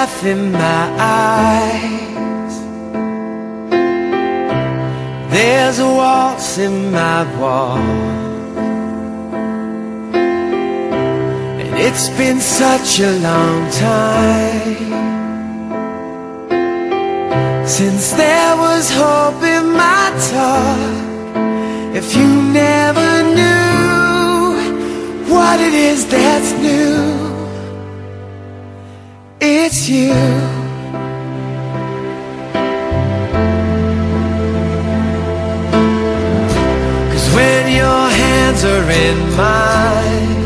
laugh in my eyes. There's a waltz in my wall, and it's been such a long time since there was hope in my talk. If you never knew what it is that's new, it's you. Cause when your hands are in mine,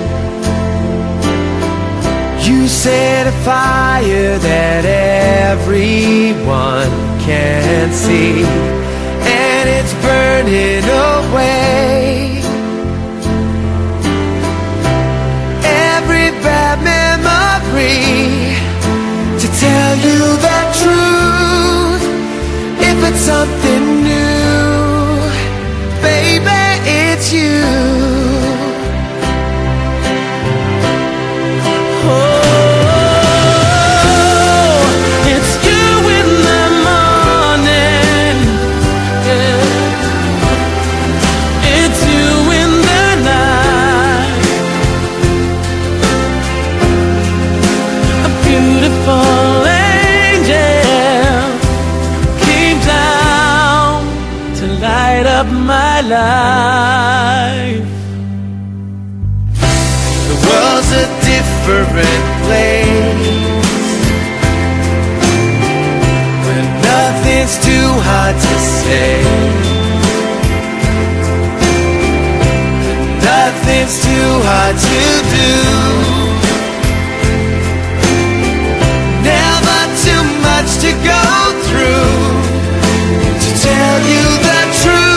you set a fire that everyone can see, and it's burning away every bad memory. To tell you the truth, if it's something new, baby, it's you. My life. The world's a different place, where nothing's too hard to say, nothing's too hard to do, never too much to go through to tell you the truth.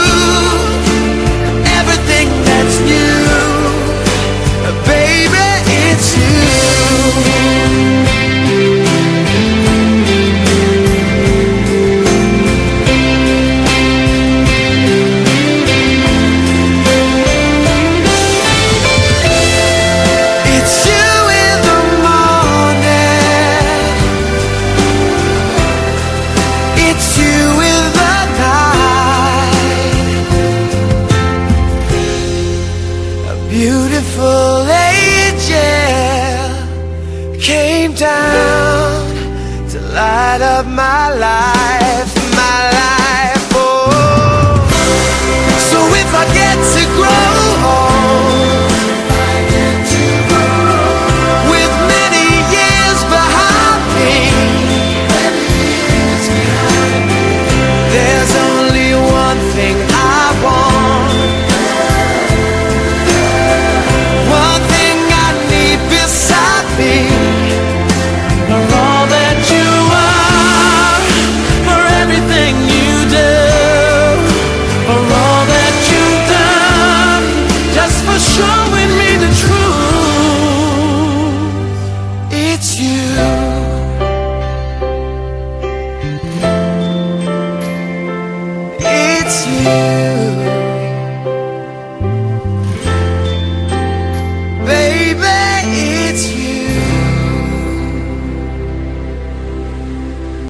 Beautiful angel came down to light up my life, my life. Oh, so if I get to grow old,